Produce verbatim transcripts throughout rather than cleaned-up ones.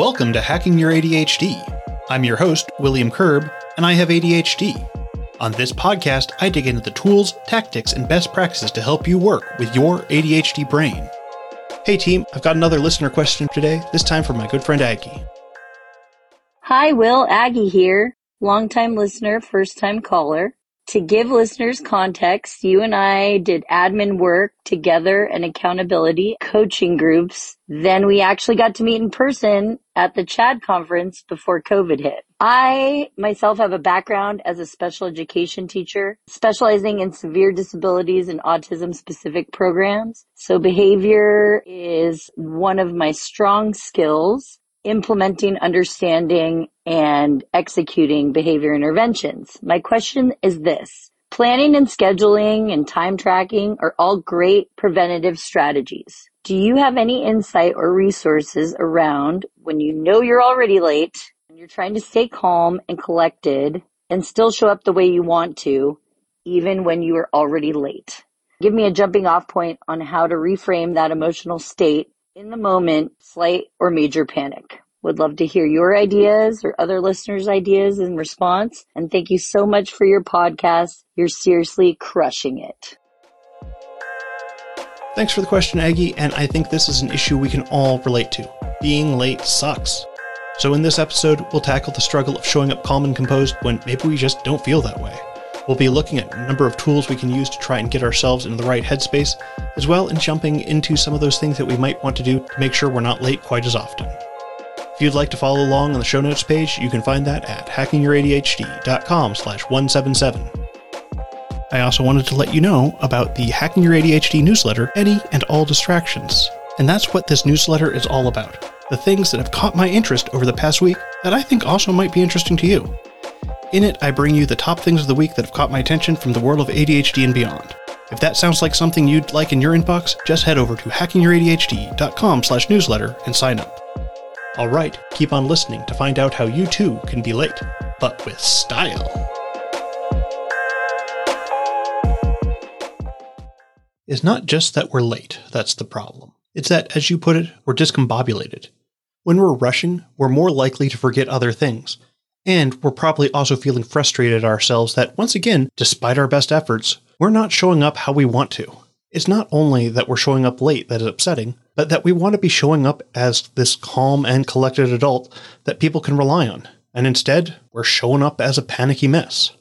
Welcome to Hacking Your A D H D. I'm your host, William Kerb, and I have A D H D. On this podcast, I dig into the tools, tactics, and best practices to help you work with your A D H D brain. Hey team, I've got another listener question today, this time from my good friend Aggie. Hi, Will. Aggie here. Longtime listener, first-time caller. To give listeners context, you and I did admin work together and accountability coaching groups. Then we actually got to meet in person at the CHAD conference before COVID hit. I myself have a background as a special education teacher, specializing in severe disabilities and autism-specific programs. So behavior is one of my strong skills. Implementing, understanding, and executing behavior interventions. My question is this. Planning and scheduling and time tracking are all great preventative strategies. Do you have any insight or resources around when you know you're already late and you're trying to stay calm and collected and still show up the way you want to, even when you are already late? Give me a jumping off point on how to reframe that emotional state in the moment, slight or major panic. Would love to hear your ideas or other listeners' ideas in response. And thank you so much for your podcast. You're seriously crushing it. Thanks for the question, Aggie, and I think this is an issue we can all relate to. Being late sucks. So in this episode, we'll tackle the struggle of showing up calm and composed when maybe we just don't feel that way. We'll be looking at a number of tools we can use to try and get ourselves into the right headspace, as well as jumping into some of those things that we might want to do to make sure we're not late quite as often. If you'd like to follow along on the show notes page, you can find that at hacking your A D H D dot com slash one seventy-seven. I also wanted to let you know about the Hacking Your A D H D newsletter, Any and All Distractions. And that's what this newsletter is all about. The things that have caught my interest over the past week that I think also might be interesting to you. In it, I bring you the top things of the week that have caught my attention from the world of A D H D and beyond. If that sounds like something you'd like in your inbox, just head over to hacking your A D H D dot com slash newsletter and sign up. Alright, keep on listening to find out how you too can be late, but with style. It's not just that we're late that's the problem. It's that, as you put it, we're discombobulated. When we're rushing, we're more likely to forget other things. And we're probably also feeling frustrated at ourselves that, once again, despite our best efforts, we're not showing up how we want to. It's not only that we're showing up late that is upsetting, but that we want to be showing up as this calm and collected adult that people can rely on. And instead, we're showing up as a panicky mess.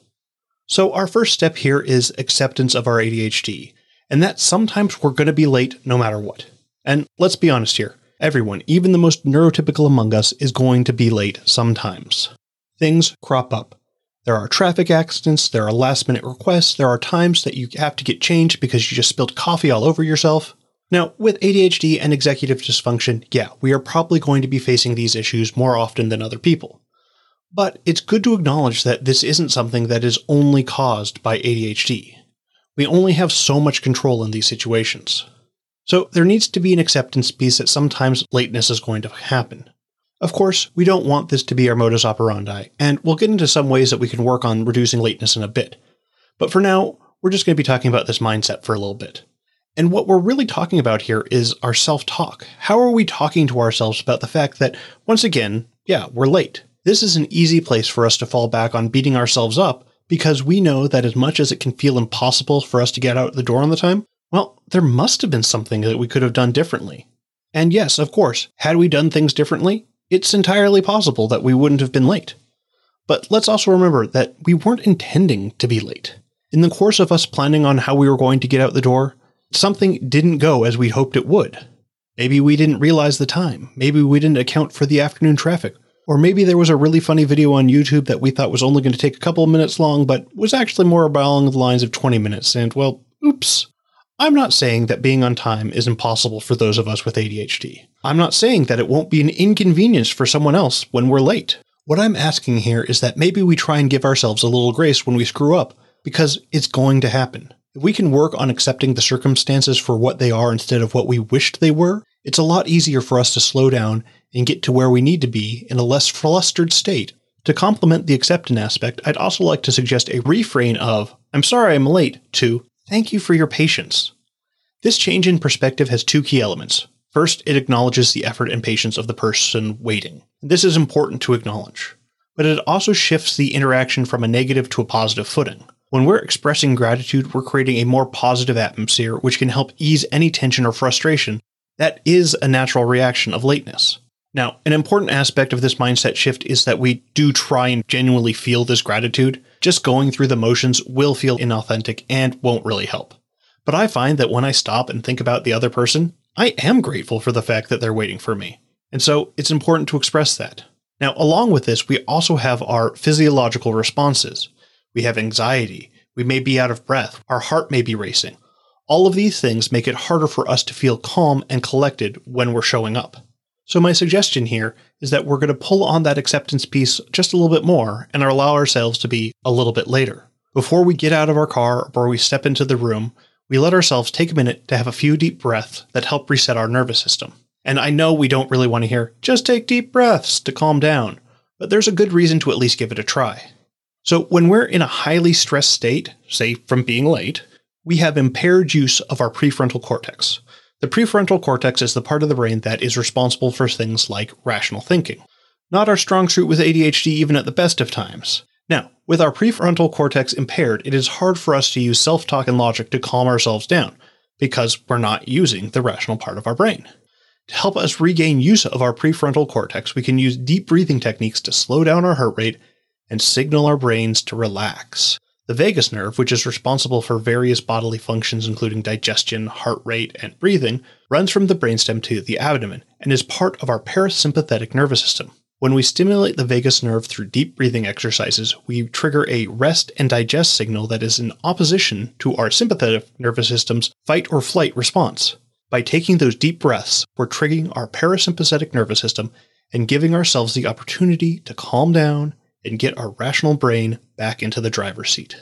So our first step here is acceptance of our A D H D, and that sometimes we're going to be late no matter what. And let's be honest here, everyone, even the most neurotypical among us, is going to be late sometimes. Things crop up. There are traffic accidents, there are last-minute requests, there are times that you have to get changed because you just spilled coffee all over yourself. Now, with A D H D and executive dysfunction, yeah, we are probably going to be facing these issues more often than other people. But it's good to acknowledge that this isn't something that is only caused by A D H D. We only have so much control in these situations. So there needs to be an acceptance piece that sometimes lateness is going to happen. Of course, we don't want this to be our modus operandi, and we'll get into some ways that we can work on reducing lateness in a bit. But for now, we're just going to be talking about this mindset for a little bit. And what we're really talking about here is our self-talk. How are we talking to ourselves about the fact that, once again, yeah, we're late? This is an easy place for us to fall back on beating ourselves up because we know that as much as it can feel impossible for us to get out the door on the time, well, there must have been something that we could have done differently. And yes, of course, had we done things differently, it's entirely possible that we wouldn't have been late. But let's also remember that we weren't intending to be late. In the course of us planning on how we were going to get out the door, something didn't go as we hoped it would. Maybe we didn't realize the time. Maybe we didn't account for the afternoon traffic. Or maybe there was a really funny video on YouTube that we thought was only going to take a couple of minutes long, but was actually more along the lines of twenty minutes. And, well, oops. I'm not saying that being on time is impossible for those of us with A D H D. I'm not saying that it won't be an inconvenience for someone else when we're late. What I'm asking here is that maybe we try and give ourselves a little grace when we screw up, because it's going to happen. If we can work on accepting the circumstances for what they are instead of what we wished they were, it's a lot easier for us to slow down and get to where we need to be in a less flustered state. To complement the acceptance aspect, I'd also like to suggest a refrain of, "I'm sorry I'm late," to, "Thank you for your patience." This change in perspective has two key elements. First, it acknowledges the effort and patience of the person waiting. This is important to acknowledge. But it also shifts the interaction from a negative to a positive footing. When we're expressing gratitude, we're creating a more positive atmosphere which can help ease any tension or frustration that is a natural reaction of lateness. Now, an important aspect of this mindset shift is that we do try and genuinely feel this gratitude. Just going through the motions will feel inauthentic and won't really help. But I find that when I stop and think about the other person, I am grateful for the fact that they're waiting for me. And so it's important to express that. Now, along with this, we also have our physiological responses. We have anxiety. We may be out of breath. Our heart may be racing. All of these things make it harder for us to feel calm and collected when we're showing up. So my suggestion here is that we're going to pull on that acceptance piece just a little bit more and allow ourselves to be a little bit later. Before we get out of our car or we step into the room, we let ourselves take a minute to have a few deep breaths that help reset our nervous system. And I know we don't really want to hear, just take deep breaths to calm down, but there's a good reason to at least give it a try. So when we're in a highly stressed state, say from being late, we have impaired use of our prefrontal cortex. The prefrontal cortex is the part of the brain that is responsible for things like rational thinking. Not our strong suit with A D H D even at the best of times. Now, with our prefrontal cortex impaired, it is hard for us to use self-talk and logic to calm ourselves down, because we're not using the rational part of our brain. To help us regain use of our prefrontal cortex, we can use deep breathing techniques to slow down our heart rate and signal our brains to relax. The vagus nerve, which is responsible for various bodily functions including digestion, heart rate, and breathing, runs from the brainstem to the abdomen and is part of our parasympathetic nervous system. When we stimulate the vagus nerve through deep breathing exercises, we trigger a rest and digest signal that is in opposition to our sympathetic nervous system's fight or flight response. By taking those deep breaths, we're triggering our parasympathetic nervous system and giving ourselves the opportunity to calm down and get our rational brain back into the driver's seat.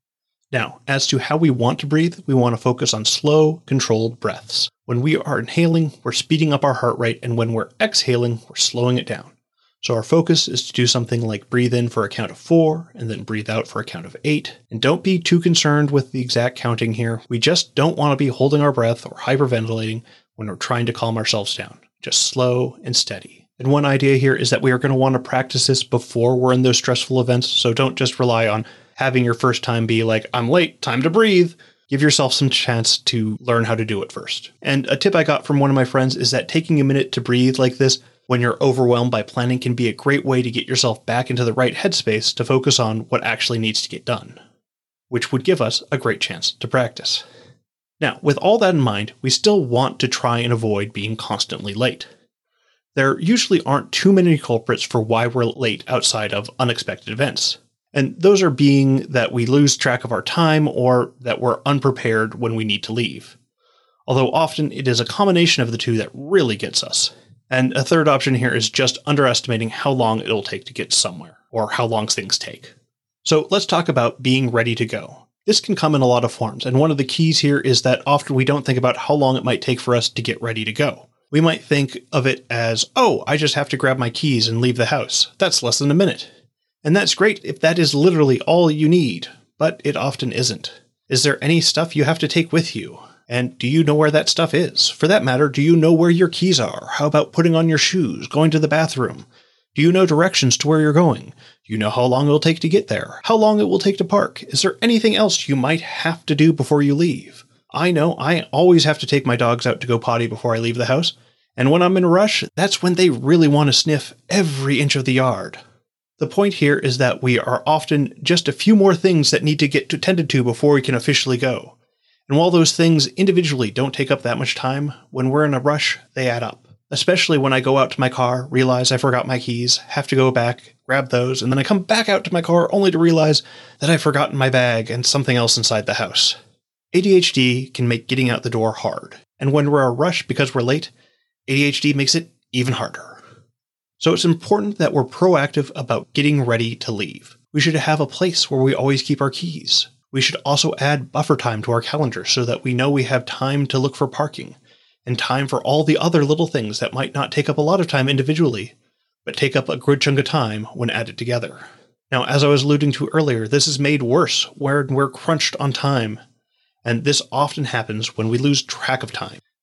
Now, as to how we want to breathe, we want to focus on slow, controlled breaths. When we are inhaling, we're speeding up our heart rate, and when we're exhaling, we're slowing it down. So our focus is to do something like breathe in for a count of four, and then breathe out for a count of eight. And don't be too concerned with the exact counting here. We just don't want to be holding our breath or hyperventilating when we're trying to calm ourselves down. Just slow and steady. And one idea here is that we are going to want to practice this before we're in those stressful events, so don't just rely on having your first time be like, I'm late, time to breathe. Give yourself some chance to learn how to do it first. And a tip I got from one of my friends is that taking a minute to breathe like this when you're overwhelmed by planning can be a great way to get yourself back into the right headspace to focus on what actually needs to get done, which would give us a great chance to practice. Now, with all that in mind, we still want to try and avoid being constantly late. There usually aren't too many culprits for why we're late outside of unexpected events. And those are being that we lose track of our time or that we're unprepared when we need to leave. Although often it is a combination of the two that really gets us. And a third option here is just underestimating how long it'll take to get somewhere, or how long things take. So let's talk about being ready to go. This can come in a lot of forms, and one of the keys here is that often we don't think about how long it might take for us to get ready to go. We might think of it as, oh, I just have to grab my keys and leave the house. That's less than a minute. And that's great if that is literally all you need, but it often isn't. Is there any stuff you have to take with you? And do you know where that stuff is? For that matter, do you know where your keys are? How about putting on your shoes, going to the bathroom? Do you know directions to where you're going? Do you know how long it will take to get there? How long it will take to park? Is there anything else you might have to do before you leave? I know I always have to take my dogs out to go potty before I leave the house. And when I'm in a rush, that's when they really want to sniff every inch of the yard. The point here is that we are often just a few more things that need to get tended to before we can officially go. And while those things individually don't take up that much time, when we're in a rush, they add up. Especially when I go out to my car, realize I forgot my keys, have to go back, grab those, and then I come back out to my car only to realize that I've forgotten my bag and something else inside the house. A D H D can make getting out the door hard. And when we're in a rush because we're late, A D H D makes it even harder. So it's important that we're proactive about getting ready to leave. We should have a place where we always keep our keys. We should also add buffer time to our calendar so that we know we have time to look for parking and time for all the other little things that might not take up a lot of time individually, but take up a good chunk of time when added together. Now, as I was alluding to earlier, this is made worse when we're crunched on time, and this often happens when we lose track of time.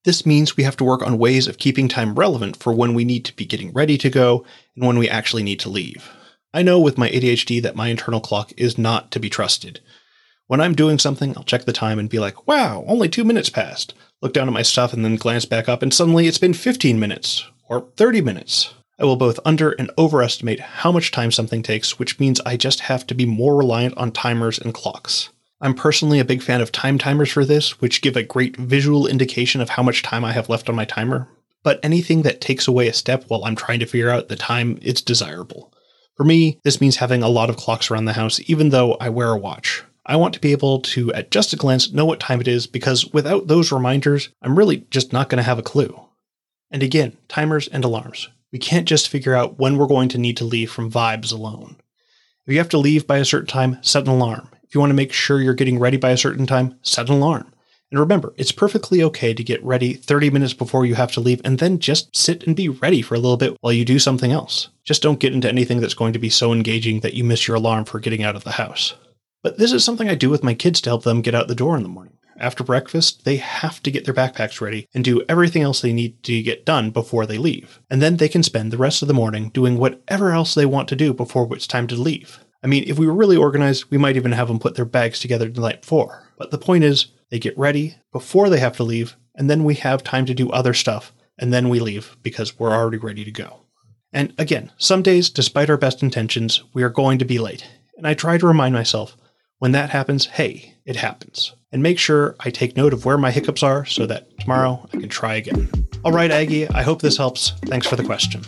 This means we have to work on ways of keeping time relevant for when we need to be getting ready to go and when we actually need to leave. I know with my A D H D that my internal clock is not to be trusted. When I'm doing something, I'll check the time and be like, wow, only two minutes passed. Look down at my stuff and then glance back up and suddenly it's been fifteen minutes or thirty minutes. I will both under and overestimate how much time something takes, which means I just have to be more reliant on timers and clocks. I'm personally a big fan of time timers for this, which give a great visual indication of how much time I have left on my timer. But anything that takes away a step while I'm trying to figure out the time, it's desirable. For me, this means having a lot of clocks around the house, even though I wear a watch. I want to be able to, at just a glance, know what time it is, because without those reminders, I'm really just not going to have a clue. And again, timers and alarms. We can't just figure out when we're going to need to leave from vibes alone. If you have to leave by a certain time, set an alarm. If you want to make sure you're getting ready by a certain time, set an alarm. And remember, it's perfectly okay to get ready thirty minutes before you have to leave and then just sit and be ready for a little bit while you do something else. Just don't get into anything that's going to be so engaging that you miss your alarm for getting out of the house. But this is something I do with my kids to help them get out the door in the morning. After breakfast, they have to get their backpacks ready and do everything else they need to get done before they leave. And then they can spend the rest of the morning doing whatever else they want to do before it's time to leave. I mean, if we were really organized, we might even have them put their bags together the night before. But the point is, they get ready before they have to leave, and then we have time to do other stuff, and then we leave because we're already ready to go. And again, some days, despite our best intentions, we are going to be late. And I try to remind myself, when that happens, hey, it happens. And make sure I take note of where my hiccups are so that tomorrow I can try again. All right, Aggie, I hope this helps. Thanks for the question.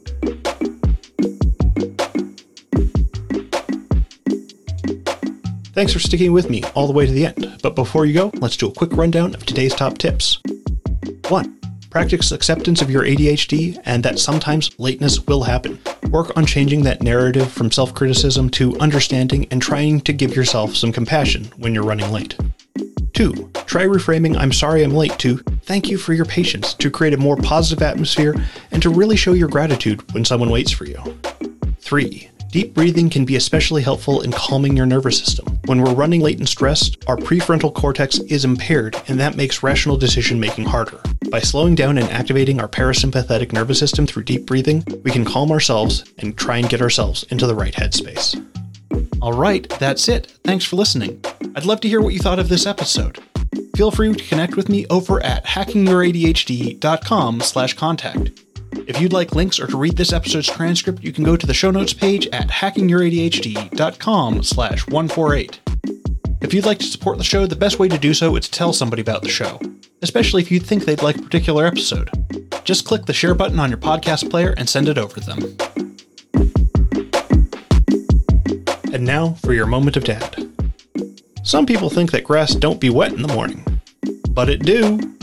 Thanks for sticking with me all the way to the end. But before you go, let's do a quick rundown of today's top tips. one. Practice acceptance of your A D H D and that sometimes lateness will happen. Work on changing that narrative from self-criticism to understanding and trying to give yourself some compassion when you're running late. two. Try reframing I'm sorry I'm late to thank you for your patience to create a more positive atmosphere and to really show your gratitude when someone waits for you. three. Deep breathing can be especially helpful in calming your nervous system. When we're running late and stressed, our prefrontal cortex is impaired, and that makes rational decision-making harder. By slowing down and activating our parasympathetic nervous system through deep breathing, we can calm ourselves and try and get ourselves into the right headspace. All right, that's it. Thanks for listening. I'd love to hear what you thought of this episode. Feel free to connect with me over at hacking your A D H D dot com slash contact. If you'd like links or to read this episode's transcript, you can go to the show notes page at hacking your A D H D dot com slash one forty-eight. If you'd like to support the show, the best way to do so is to tell somebody about the show, especially if you think they'd like a particular episode. Just click the share button on your podcast player and send it over to them. And now for your moment of dad. Some people think that grass don't be wet in the morning, but it do.